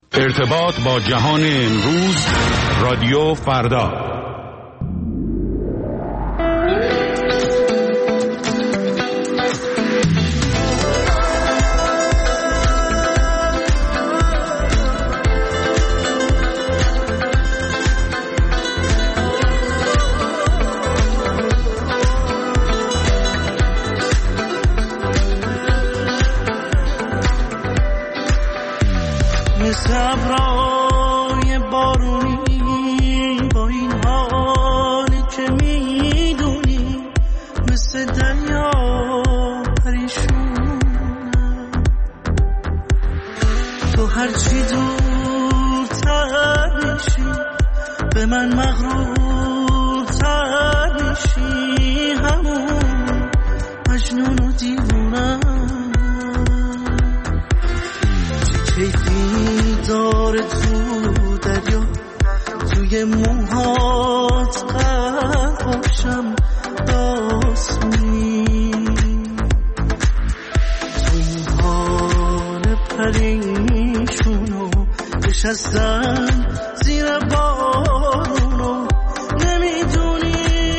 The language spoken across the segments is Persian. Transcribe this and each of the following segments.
ارتباط با جهان امروز، رادیو فردا. صبرای بارونی با این حالی که میدونی، مثل دریا پریشونم. تو هرچی دورتر میشی به من مغرورتر میشی، همون مجنون و دیوونم. کیفی داره تو دریا، توی موهات قد باشم داسونی، تو این حال پریشونو نشستم زیر بارونو نمیدونی.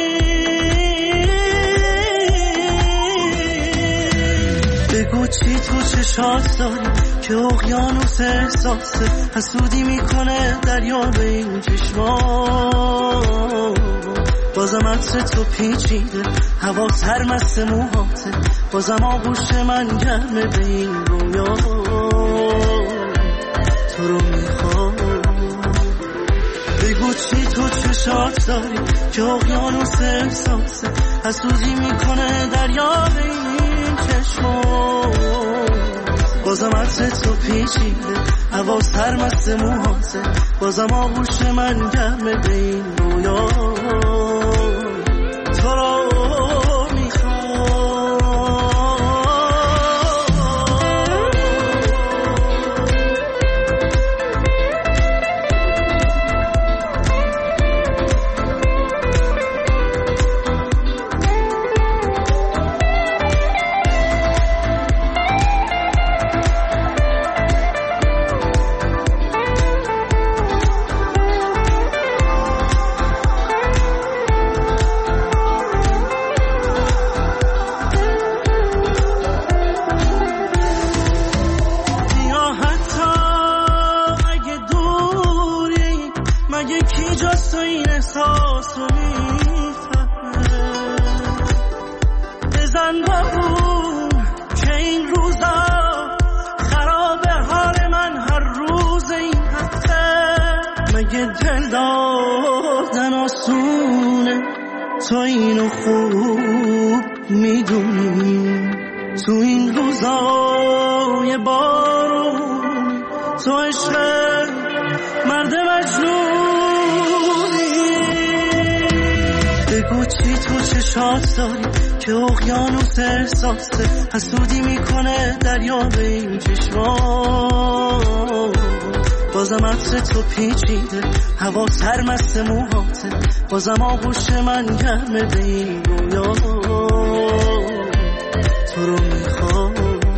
بگو چی تو چشات داری که اقیانوس احساسه، حسودی میکنه دریا به این چشما. بازم عطر تو پیچیده، هوا سرمست موهاته، بازم آغوش من گرمه به این رویا. تو رو میخوام. بگو چی تو چشات داری که اقیانوس احساسه، حسودی میکنه دریا به این چشما. بازم عطر تو پیچیده، هوا سرمست موهاته، بازم آغوش من گرمه به این رویا. تو رو تو اینو خوب میدونی، تو این روزای بارون تو عشق مرد مجنونی. بگو چی تو چشات داری که اقیانوس احساسه، حسودی میکنه دریا به این چشما. بازم عطر تو پیچیده، هوا سرمست موهاته، بازم آغوش من گرمه به این رویا. تو رو میخوام.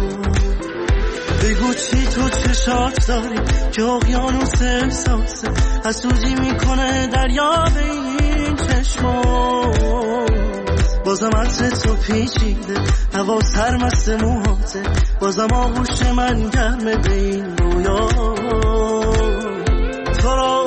بگو چی تو چشات داری که اقیانوس احساسه، حسودی میکنه دریا به این چشما. بازم عطر تو پیچیده، هوا سرمست موهاته، بازم آغوش من گرمه به این رویا. تو رو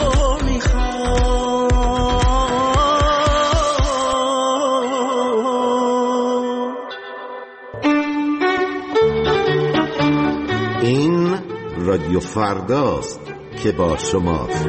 این رادیو فرداست که با شماست.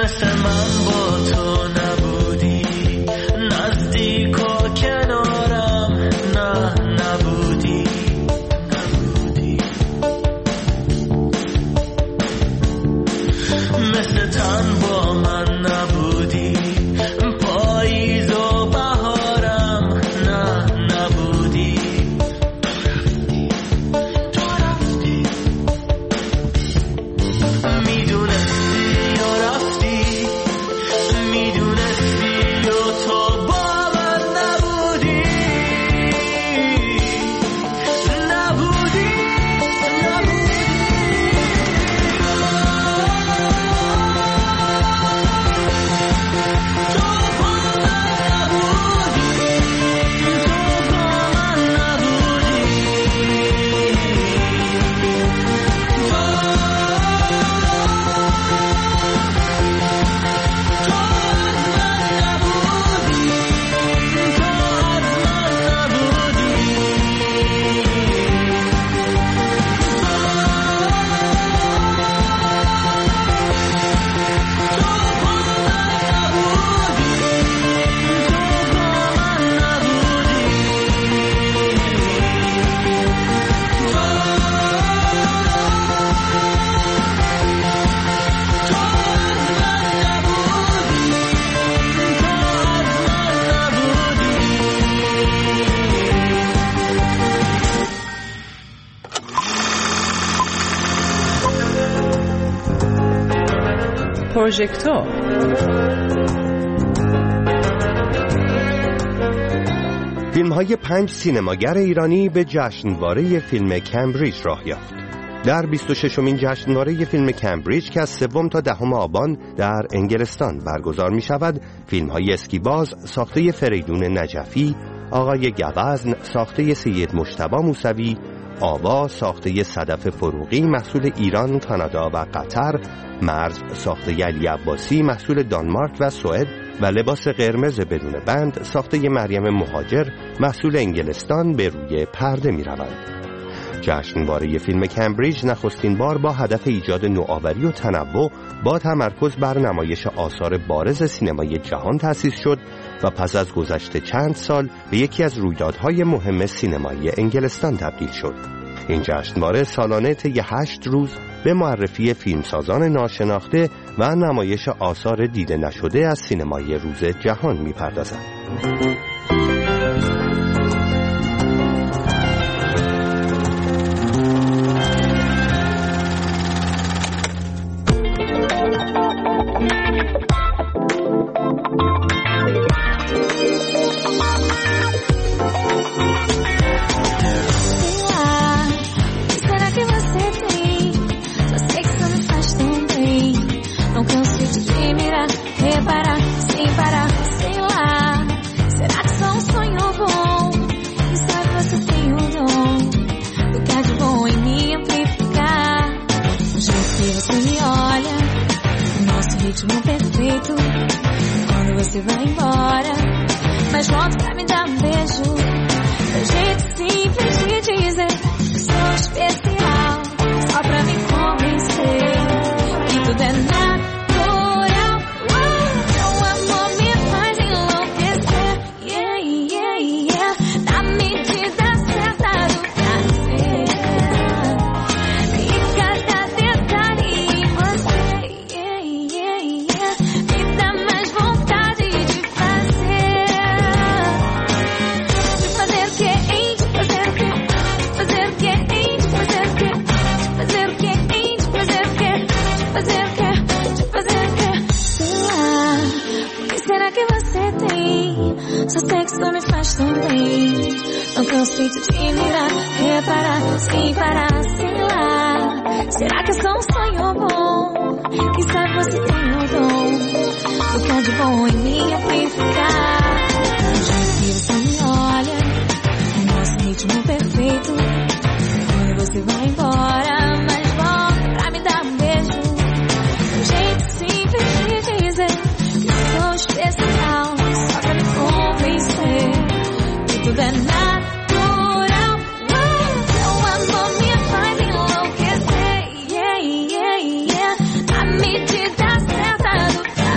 پروژکتور. فیلم‌های 5 سینماگر ایرانی به جشنواره فیلم کمبریج راه یافت. در 26مین جشنواره فیلم کمبریج که از 3 تا 10 آبان در انگلستان برگزار می‌شود، فیلم‌های اسکیباز ساخته فریدون نجفی، آقای گوزن ساخته سید مجتبی موسوی، آوا ساخته صدف فروغی محصول ایران، کانادا و قطر، مرز ساخته علی عباسی محصول دانمارک و سوئد و لباس قرمز بدون بند ساخته مریم مهاجر محصول انگلستان به روی پرده می روند. جشنواره فیلم کمبریج نخستین بار با هدف ایجاد نوآوری و تنوع با تمرکز بر نمایش آثار بارز سینمای جهان تأسیس شد و پس از گذشت چند سال به یکی از رویدادهای مهم سینمای انگلستان تبدیل شد. این جشنواره سالانه طی 8 روز به معرفی فیلمسازان ناشناخته و نمایش آثار دیده نشده از سینمای روز جهان می‌پردازد. Perfeito, quando você vai embora, mas volta pra me dar beijo. Meu jeito simples de dizer que sou especial, só pra me convencer que tudo é natural. Seu amor me faz enlouquecer, yeah, yeah, yeah, na medida certa do prazer. E cada detalhe em você, yeah, yeah, yeah, me dá mais vontade de fazer. De fazer o que, hein? De fazer o que? Fazer o que, hein? De fazer o que? Fazer o que, hein? De fazer o que? De fazer o que? De fazer o que? Sei lá, o que será que você tem? Seu sexo me faz tão bem. Não canso de te mirar, reparar, sem parar, sei lá. Será que é só um sonho bom? Quem sabe você tem o dom do que há de bom em mim amplificar. Do jeito que você me olha, o nosso ritmo perfeito. Quando você vai embora, mas volta pra me dar beijo. Do jeito simples de dizer que sou especial, só pra me convencer que tudo é natural. Seu amor me faz enlouquecer, yeah, yeah, yeah, na medida certa do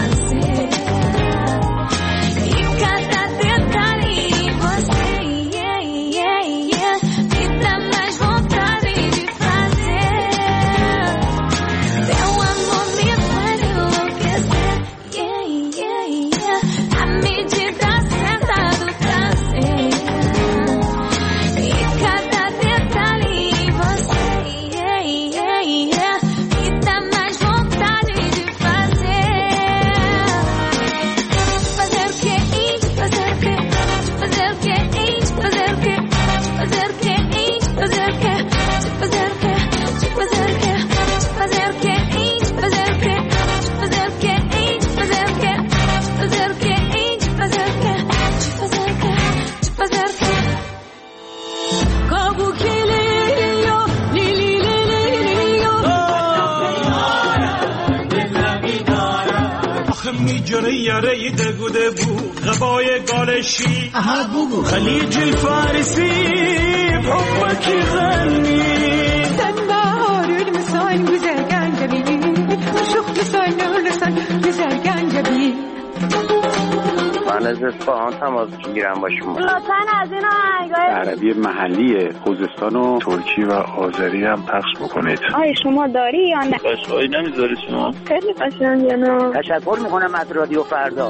جره یاره دگوده بو غبای گالشی خلیج الفارسی بحبك غني تنبهار المسان güzelgen جبين شوف لسان güzelgen جبين من از اصفهان تماس میگیرم با شما. لطفاً از این آهنگای عربی محلی خوزستان و ترکی و آذری هم پخش بکنید. آیا شما داری یا نه؟ قشنگی نمیذاری شما؟ خیلی قشنگه نه. تشکر میکنم از رادیو فردا.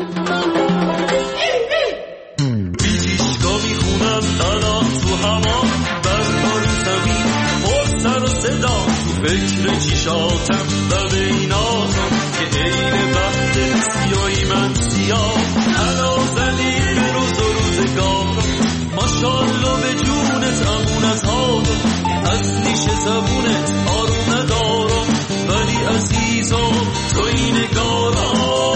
بیشگاه میخونم الان تو هوا برگار زمین پر سر و صدا تو فکر چیشاتم و بیناتم که عین وقت سیایی من سیاه حالا زدی به روز و روزگارم ماشالله به جونت امونت هادم از نیش زبونت آروم ندارم ولی عزیزم تو این نگارم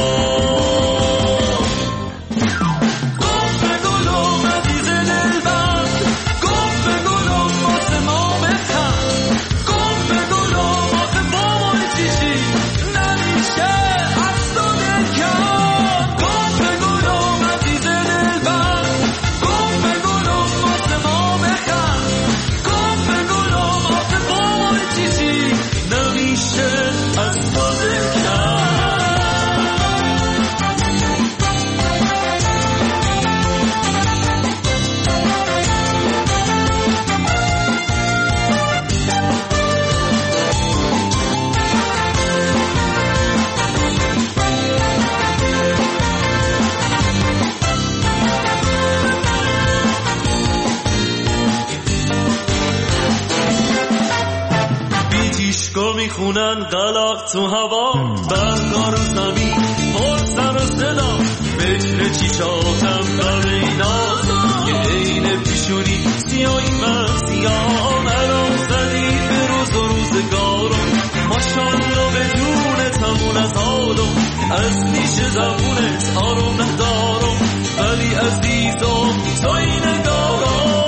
میخونن قلق تو هوا برگار و زمین پر سر و صدا فکر چیشاتم در اینازم یه عین پیشونی سیایی من سیاه مرا زدی به روز و روزگارم ماشالله به جونت همون از حالم از نیش زبونت آروم ندارم ولی عزیزم تو این نگارم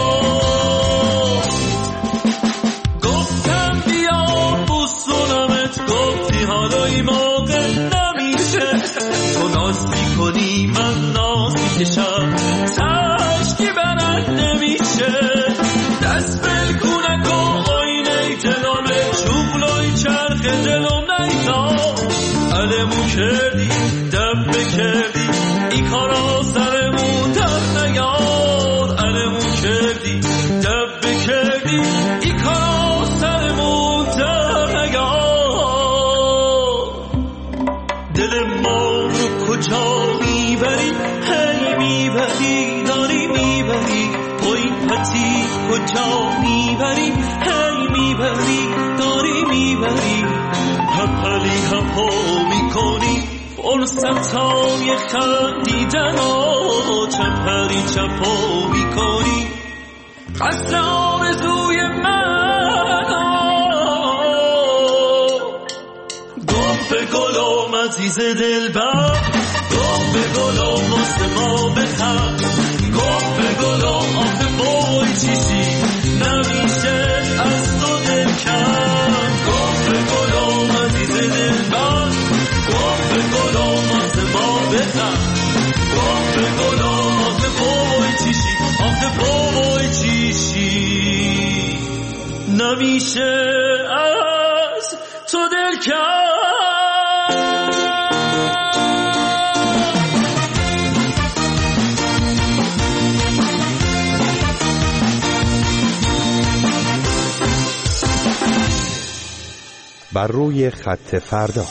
حالای موقع نمیشه تو ناز میکنی من ناز میکشم تشکی برد نمیشه دست بلکونه کن آینه جلومه چوبلوی چرخ جلوم نیزا علمو کردی دبه کردی ای کارا سرمون در نیاد علمو کردی دبه کردی ای کارا سرمون در نیاد دل ما رو کجا میبری هی میبری داری میبری توی پتی کجا میبری هی میبری داری میبری هپلی هپو میکنی فرصتای خندیدن و چپری چپو میکنی قصد آرزوی به گلم عزیز دلبر گم به گلم واسه ما بخند گم به گلم آخه بای چیشی نمیشه از تو دل کن گم به گلم عزیز دلبر گم به گلم واسه ما بخند گم به گلم آخه بای چیشی آخه بای چیشی نمیشه از تو دل کن بر روی خط فردا.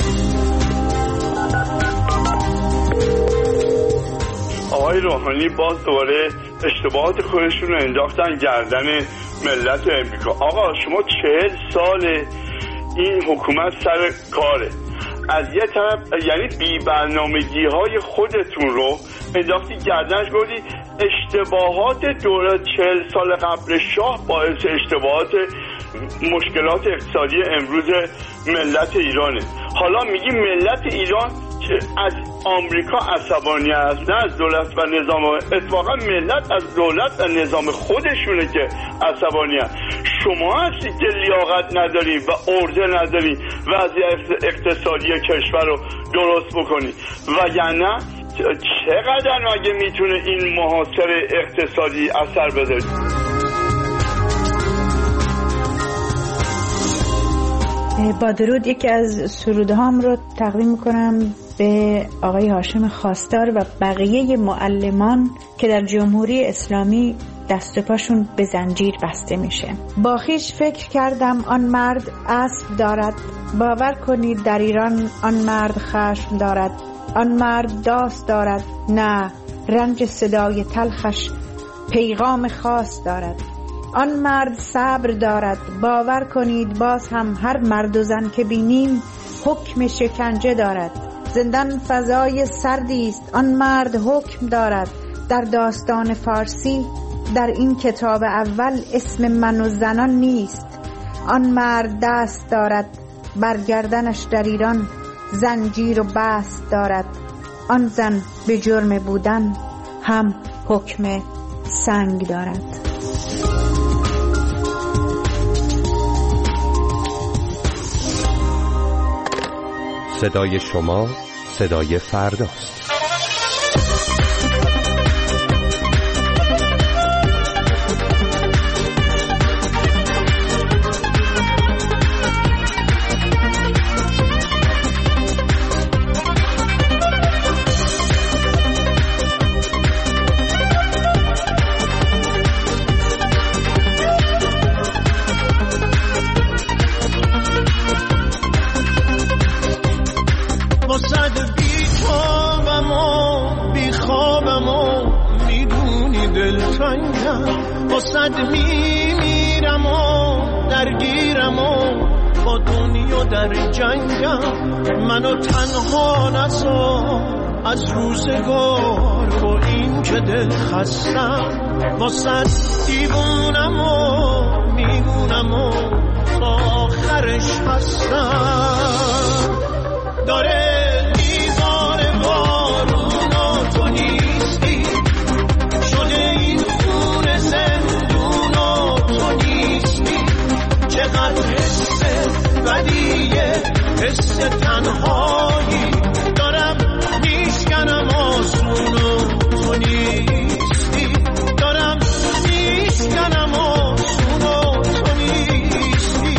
آقای روحانی باز دوباره اشتباهات خودشون رو انداختن گردن ملت امریکا. آقا شما 40 سال این حکومت سر کاره، از یه طرف یعنی بی برنامگی های خودتون رو انداختی گردنش، گفتی اشتباهات دوران 40 سال قبل شاه باعث اشتباهات مشکلات اقتصادی امروز ملت ایرانه. حالا میگی ملت ایران که از آمریکا عصبانی است، نه از دولت و نظام. اتفاقا ملت از دولت و نظام خودشونه که عصبانی است. شما هستید که لیاقت ندارید و عرضه ندارید وضعیت اقتصادی کشور رو درست بکنید. وگرنه چقدر مگه میتونه این محاصره اقتصادی اثر بذاره؟ با درود یکی از سرودهام رو تقدیم میکنم به آقای هاشم خواستار و بقیه معلمان که در جمهوری اسلامی دست و پاشون به زنجیر بسته میشه. با خویش فکر کردم آن مرد اسب دارد، باور کنید در ایران آن مرد خشم دارد. آن مرد داست دارد، نه رنج صدای تلخش پیغام خاص دارد. آن مرد صبر دارد، باور کنید باز هم هر مرد و زن که بینیم حکم شکنجه دارد. زندان فضای سردی است، آن مرد حکم دارد. در داستان فارسی در این کتاب اول اسم من و زنان نیست. آن مرد دست دارد، برگردنش در ایران زنجیر و بست دارد. آن زن به جرم بودن هم حکم سنگ دارد. صدای شما صدای فرداست. واسد میمیرم و درگیرم و با دنیا در جنگم. منو تنها نذار از روزگار با این که دل خستم. واسد دیوونم و میمونم و تا آخرش هستم. داره میزاره بارون و تو نیستی، شده این خون زندون و تو نیستی. چقدر حس بدیه، حس تنهایی دارم میشکنم آسون و تو نیستی. دارم میشکنم آسون و تو نیستی.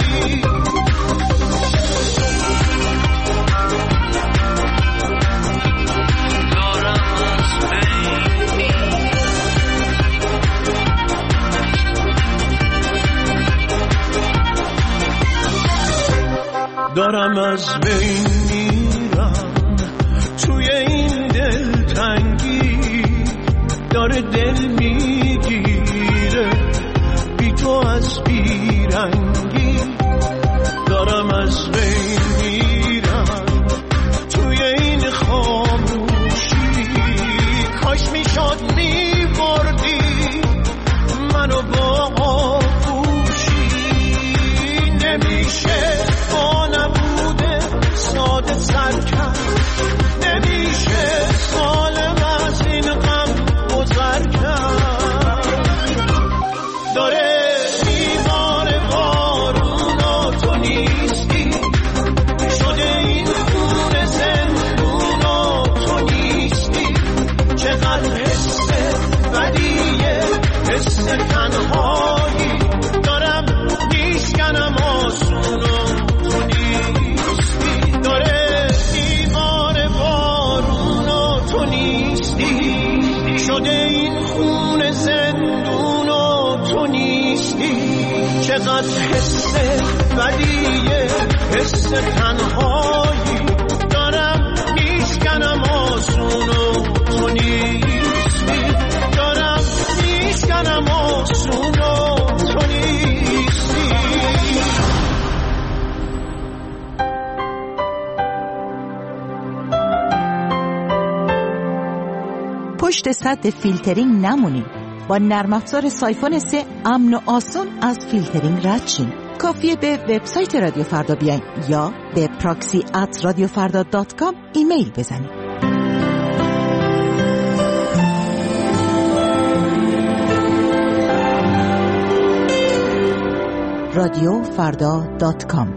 دارم از بین میرم توی این دلتنگی، داره دل میگیره بی تو از بیرنگی. دارم از بین میرم توی این خاموشی، کاش میشد میبردی منو با آغوشی. نمیشه با نبوده ساده سر کرد، نمیشه سالم از این غم گذر کرد. داره میباره بارون و تو نیستی، شده این خون زندون و تو نیستی. چقدر حس بدیه، حس تنهایی دارم میشکنم آسون و تو نیستی. داره دیوار بارون و تو نیستی، شده این خون زندون و تو نیستی. چقدر حس بدیه، حس تنهایی دارم میشکنم آسون و تو نیستی. دارم میشکنم آسون و تو نیستی. پشت سد فیلترینگ نمونید. با نرم افزار سایفون 3 امن و آسان از فیلترینگ رد شین. کافیه به وبسایت رادیو فردا بیاین یا به proxy@radiofarda.com ایمیل بزنید. radiofrda.com.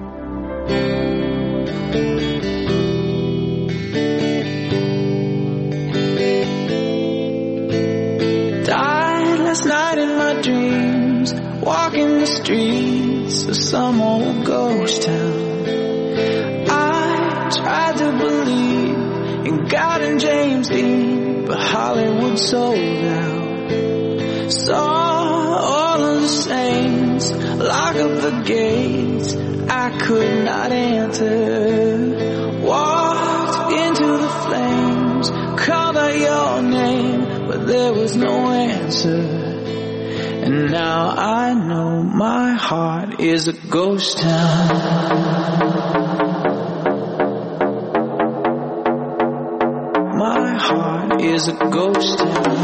Died last night in my dreams, walking the streets of some old ghost town. I tried to believe in God and James Dean, but Hollywood sold out. Saw all of the saints lock up the gates I could not enter. Walked into the flames, called out your name, but there was no answer. And now I know my heart is a ghost town. My heart is a ghost town.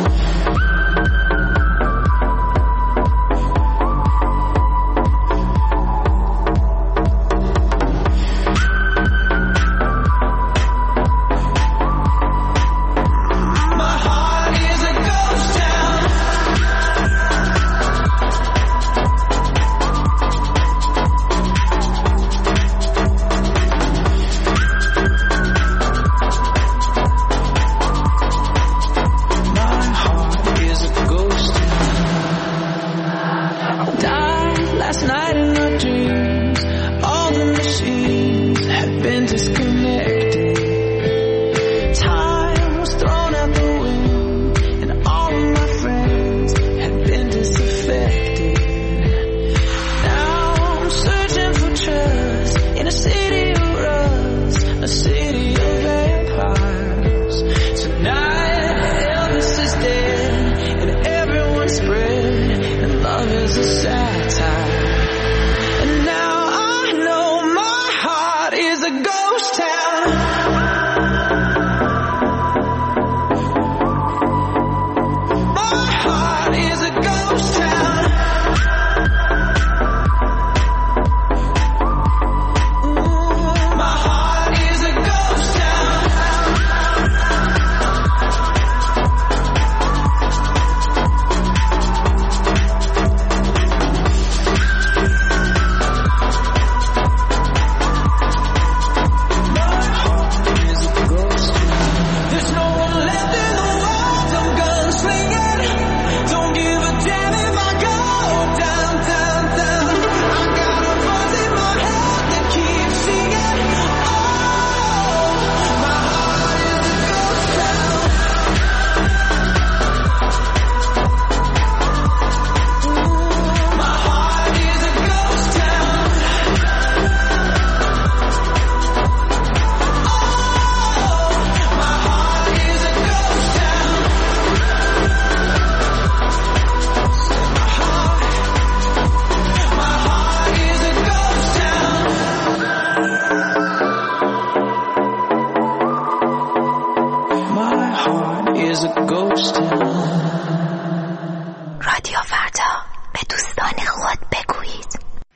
رادیو فردا، به دوستان خود بگویید.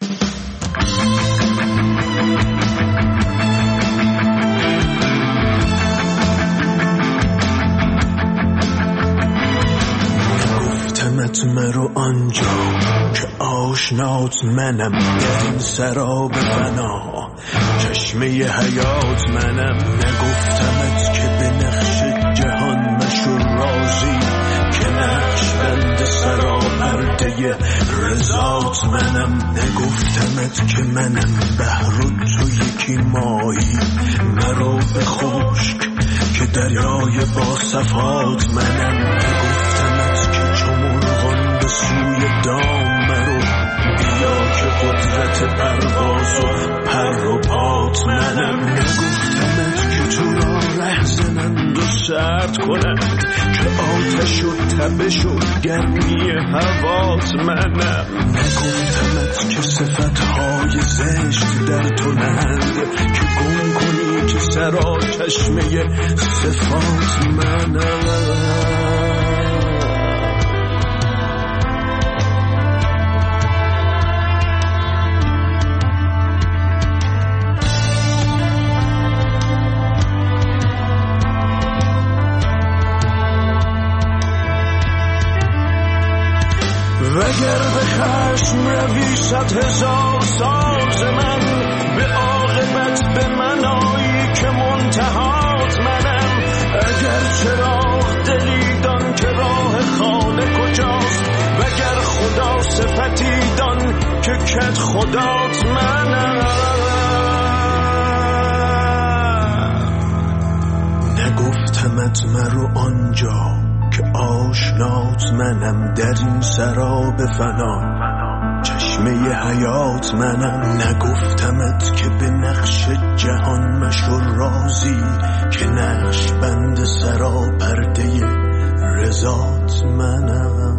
گفتمت مرو آنجا که آشنات منم، در این سراب فنا چشمه حیات منم. نگفتمت که به نقش جهان مشو راضی، که نقش بند سراپرده رضات منم. نگفتمت که منم بحر و تو یکی ماهی، مرو به خشک که دریای با صفات منم. نگفتمت که چو مرغان به سوی دام مرو، بیا که قدرت پرواز و پر و پات منم. نگفتمت که تو را رهزنند و سرد کنند، که آتش و تبش و گرمی هوات منم. نگفتمت که صفتهای زشت در تو نهند، که گم کنی که سرا چشمه صفات منم. اگر به خشم روی 100,000 سال ز من، به عاقبت به من آیی که منتهات منم. اگر چراغ دلی دان که راه خانه کجاست، وگر خدا صفتی دان که کت خدات منم. نگفتمت مرو آنجا که آشنات منم، در این سراب فنا چشمه حیات منم. نگفتمت که به نقش جهان مشو رازی، که نقش بند سرا پرده رضات منم.